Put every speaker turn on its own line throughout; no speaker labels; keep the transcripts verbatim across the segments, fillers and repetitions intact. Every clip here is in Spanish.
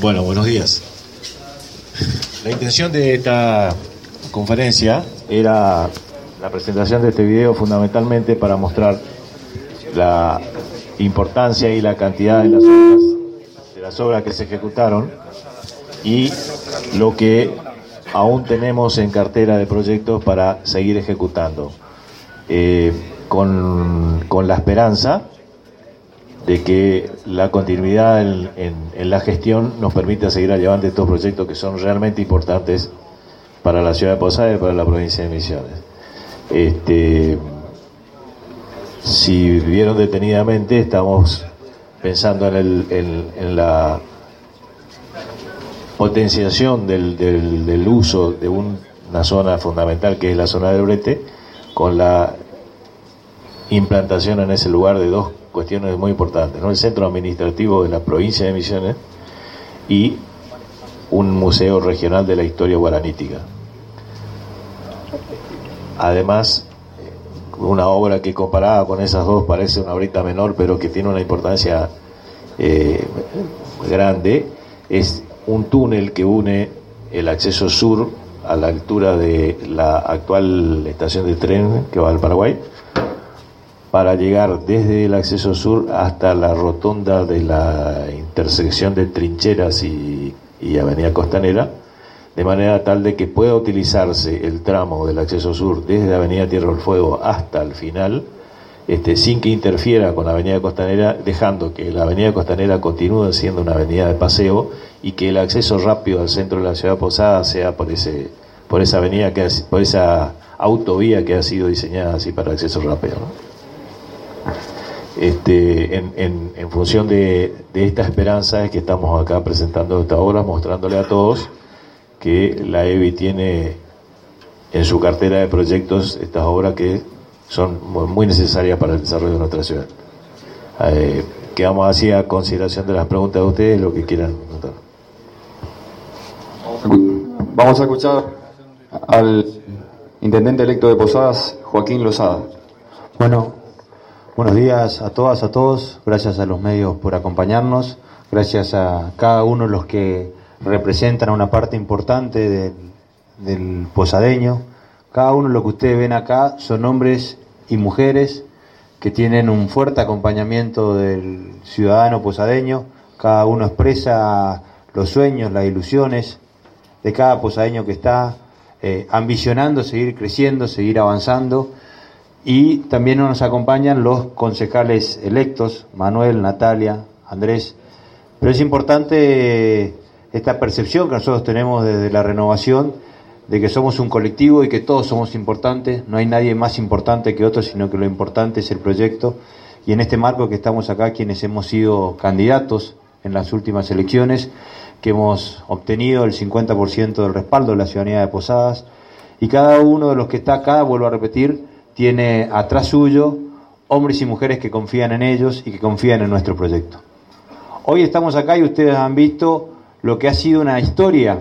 Bueno, buenos días. La intención de esta conferencia era la presentación de este video fundamentalmente para mostrar la importancia y la cantidad de las obras, de las obras que se ejecutaron y lo que aún tenemos en cartera de proyectos para seguir ejecutando, eh, con, con la esperanza de que la continuidad en, en, en la gestión nos permita seguir llevando estos proyectos que son realmente importantes para la ciudad de Posadas y para la provincia de Misiones. Este, si vieron detenidamente, estamos pensando en, el, en, en la potenciación del, del, del uso de un, una zona fundamental que es la zona del brete, con la implantación en ese lugar de dos cuestiones muy importantes, ¿no? El centro administrativo de la provincia de Misiones y un museo regional de la historia guaranítica. Además, una obra que comparada con esas dos parece una obrita menor, pero que tiene una importancia eh, grande, es un túnel que une el acceso sur a la altura de la actual estación de tren que va al Paraguay, para llegar desde el acceso sur hasta la rotonda de la intersección de Trincheras y, y Avenida Costanera, de manera tal de que pueda utilizarse el tramo del acceso sur desde Avenida Tierra del Fuego hasta el final, este, sin que interfiera con la Avenida Costanera, dejando que la Avenida Costanera continúe siendo una avenida de paseo y que el acceso rápido al centro de la ciudad de Posadas sea por ese, por esa avenida que por esa autovía que ha sido diseñada así para acceso rápido, ¿no? Este, en, en, en función de, de esta esperanza es que estamos acá presentando esta obra, mostrándole a todos que la E B I tiene en su cartera de proyectos estas obras que son muy necesarias para el desarrollo de nuestra ciudad. Eh, quedamos así a consideración de las preguntas de ustedes, lo que quieran notar.
Vamos a escuchar al intendente electo de Posadas, Joaquín Lozada.
Bueno, buenos días a todas, a todos. Gracias a los medios por acompañarnos. Gracias a cada uno de los que representan a una parte importante del, del posadeño. Cada uno de los que ustedes ven acá son hombres y mujeres que tienen un fuerte acompañamiento del ciudadano posadeño. Cada uno expresa los sueños, las ilusiones de cada posadeño que está eh, ambicionando seguir creciendo, seguir avanzando. Y también nos acompañan los concejales electos, Manuel, Natalia, Andrés. Pero es importante esta percepción que nosotros tenemos desde la renovación, de que somos un colectivo y que todos somos importantes. No hay nadie más importante que otro, sino que lo importante es el proyecto. Y en este marco que estamos acá, quienes hemos sido candidatos en las últimas elecciones, que hemos obtenido el cincuenta por ciento del respaldo de la ciudadanía de Posadas, y cada uno de los que está acá, vuelvo a repetir, tiene atrás suyo hombres y mujeres que confían en ellos y que confían en nuestro proyecto. Hoy estamos acá y ustedes han visto lo que ha sido una historia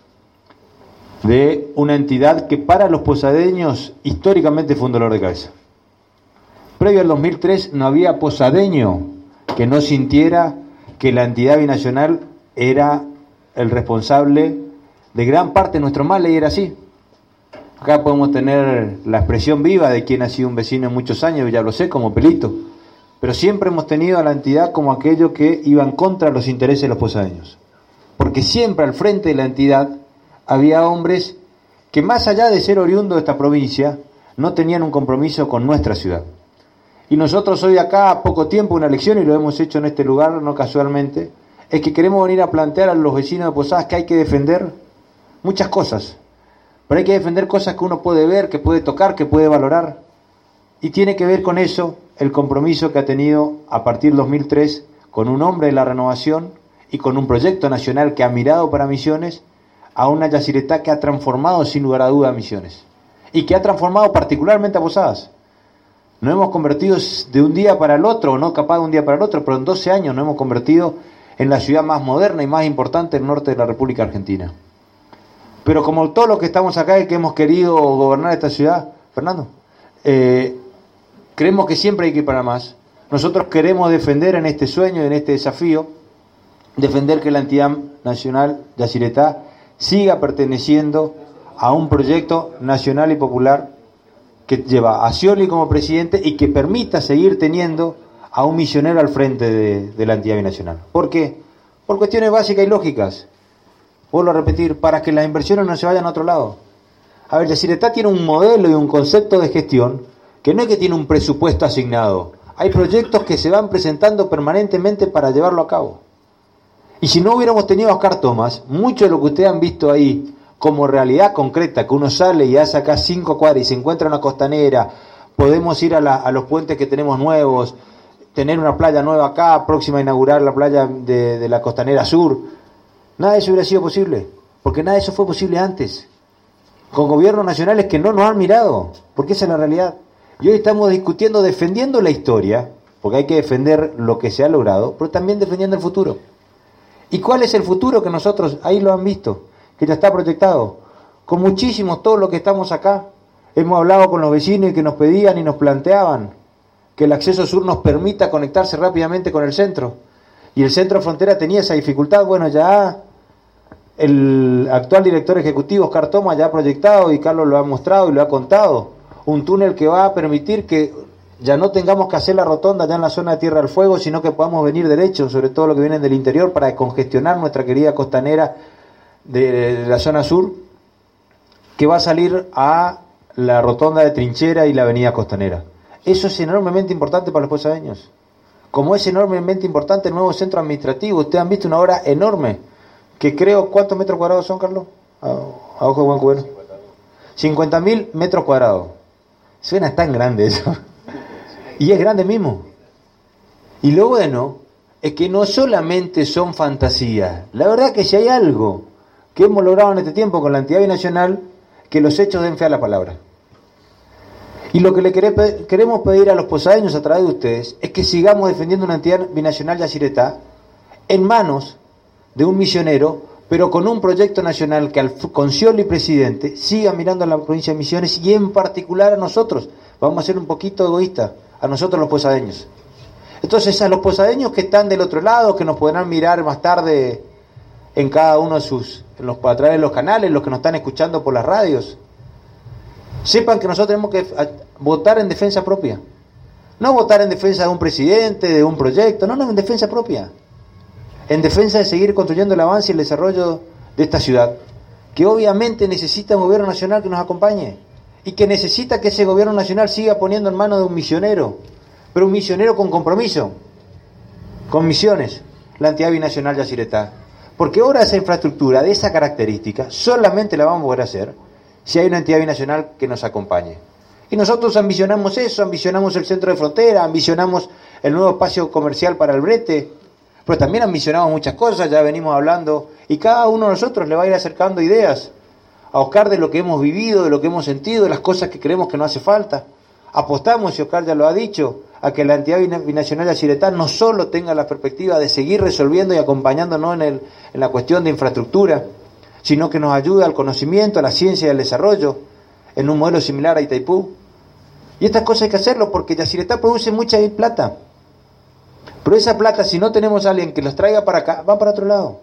de una entidad que para los posadeños históricamente fue un dolor de cabeza. Previo al dos mil tres no había posadeño que no sintiera que la entidad binacional era el responsable de gran parte de nuestro mal, y era así. Acá podemos tener la expresión viva de quien ha sido un vecino en muchos años, ya lo sé, como Pelito. Pero siempre hemos tenido a la entidad como aquello que iba en contra de los intereses de los posadeños. Porque siempre al frente de la entidad había hombres que, más allá de ser oriundos de esta provincia, no tenían un compromiso con nuestra ciudad. Y nosotros hoy acá, a poco tiempo, una elección, y lo hemos hecho en este lugar, no casualmente, es que queremos venir a plantear a los vecinos de Posadas que hay que defender muchas cosas. Pero hay que defender cosas que uno puede ver, que puede tocar, que puede valorar. Y tiene que ver con eso el compromiso que ha tenido a partir del dos mil tres con un hombre de la renovación y con un proyecto nacional que ha mirado para Misiones a una Yacyretá que ha transformado sin lugar a duda a Misiones. Y que ha transformado particularmente a Posadas. Nos hemos convertido de un día para el otro, o no capaz de un día para el otro, pero en doce años nos hemos convertido en la ciudad más moderna y más importante del norte de la República Argentina. Pero como todos los que estamos acá y que hemos querido gobernar esta ciudad, Fernando, eh, creemos que siempre hay que ir para más. Nosotros queremos defender en este sueño, en este desafío, defender que la entidad nacional Yacyretá siga perteneciendo a un proyecto nacional y popular que lleva a Scioli como presidente y que permita seguir teniendo a un misionero al frente de, de la entidad binacional. ¿Por qué? Por cuestiones básicas y lógicas. Vuelvo a repetir, para que las inversiones no se vayan a otro lado. A ver, Yacyretá tiene un modelo y un concepto de gestión que no es que tiene un presupuesto asignado. Hay proyectos que se van presentando permanentemente para llevarlo a cabo. Y si no hubiéramos tenido a Oscar Tomás, mucho de lo que ustedes han visto ahí como realidad concreta, que uno sale y hace acá cinco cuadras y se encuentra una costanera, podemos ir a, la, a los puentes que tenemos nuevos, tener una playa nueva acá, próxima a inaugurar la playa de, de la costanera sur, nada de eso hubiera sido posible, porque nada de eso fue posible antes, con gobiernos nacionales que no nos han mirado, porque esa es la realidad. Y hoy estamos discutiendo, defendiendo la historia, porque hay que defender lo que se ha logrado, pero también defendiendo el futuro. ¿Y cuál es el futuro que nosotros, ahí lo han visto, que ya está proyectado? Con muchísimos, todos los que estamos acá, hemos hablado con los vecinos y que nos pedían y nos planteaban que el acceso sur nos permita conectarse rápidamente con el centro. Y el centro frontera tenía esa dificultad. Bueno, ya el actual director ejecutivo, Oscar Tomás, ya ha proyectado, y Carlos lo ha mostrado y lo ha contado, un túnel que va a permitir que ya no tengamos que hacer la rotonda ya en la zona de Tierra del Fuego, sino que podamos venir derecho, sobre todo los que vienen del interior, para descongestionar nuestra querida costanera de, de la zona sur, que va a salir a la rotonda de Trinchera y la avenida Costanera. Eso es enormemente importante para los posadeños, como es enormemente importante el nuevo centro administrativo. Ustedes han visto una obra enorme, que creo, ¿cuántos metros cuadrados son, Carlos? A, a ojo de buen cubero. cincuenta mil metros cuadrados. Suena tan grande eso. Y es grande mismo. Y lo bueno es que no solamente son fantasías. La verdad que si hay algo que hemos logrado en este tiempo con la entidad binacional, que los hechos den fe a la palabra. Y lo que le queremos pedir a los posadeños a través de ustedes es que sigamos defendiendo una entidad binacional Yacyretá en manos de un misionero, pero con un proyecto nacional que al, con Scioli presidente siga mirando a la provincia de Misiones y en particular a nosotros. Vamos a ser un poquito egoístas, a nosotros los posadeños. Entonces, a los posadeños que están del otro lado, que nos podrán mirar más tarde en cada uno de sus, en los, a través de los canales, los que nos están escuchando por las radios, sepan que nosotros tenemos que votar en defensa propia. No votar en defensa de un presidente, de un proyecto, no, no, en defensa propia. En defensa de seguir construyendo el avance y el desarrollo de esta ciudad, que obviamente necesita un gobierno nacional que nos acompañe, y que necesita que ese gobierno nacional siga poniendo en manos de un misionero, pero un misionero con compromiso, con misiones, la entidad binacional Yacyretá. Porque ahora esa infraestructura de esa característica solamente la vamos a poder hacer si hay una entidad binacional que nos acompañe. Y nosotros ambicionamos eso, ambicionamos el centro de frontera, ambicionamos el nuevo espacio comercial para el brete, pero también ambicionamos muchas cosas, ya venimos hablando, y cada uno de nosotros le va a ir acercando ideas a Oscar de lo que hemos vivido, de lo que hemos sentido, de las cosas que creemos que no hace falta. Apostamos, y Oscar ya lo ha dicho, a que la entidad binacional Yacyretá no solo tenga la perspectiva de seguir resolviendo y acompañándonos en, el, en la cuestión de infraestructura, sino que nos ayude al conocimiento, a la ciencia y al desarrollo, en un modelo similar a Itaipú. Y estas cosas hay que hacerlo porque Yacyretá produce mucha plata. Pero esa plata, si no tenemos a alguien que los traiga para acá, va para otro lado.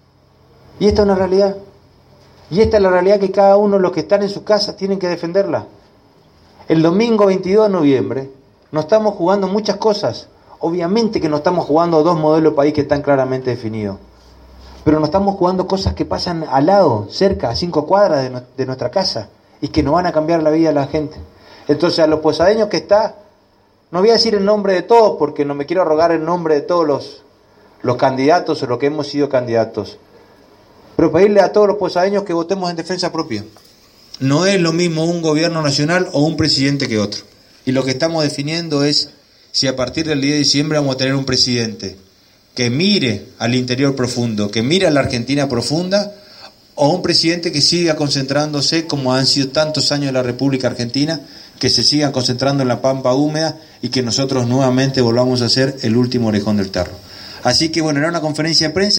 Y esta es una realidad. Y esta es la realidad que cada uno de los que están en su casa tienen que defenderla. El domingo veintidós de noviembre nos estamos jugando muchas cosas. Obviamente que no estamos jugando dos modelos de país que están claramente definidos. Pero nos estamos jugando cosas que pasan al lado, cerca, a cinco cuadras de, no, de nuestra casa, y que nos van a cambiar la vida de la gente. Entonces, a los posadeños que está, no voy a decir el nombre de todos, porque no me quiero arrogar el nombre de todos los, los candidatos o los que hemos sido candidatos, pero pedirle a todos los posadeños que votemos en defensa propia. No es lo mismo un gobierno nacional o un presidente que otro. Y lo que estamos definiendo es si a partir del diez de diciembre vamos a tener un presidente que mire al interior profundo, que mire a la Argentina profunda, o un presidente que siga concentrándose, como han sido tantos años de la República Argentina, que se sigan concentrando en la pampa húmeda y que nosotros nuevamente volvamos a ser el último orejón del tarro. Así que bueno, era una conferencia de prensa.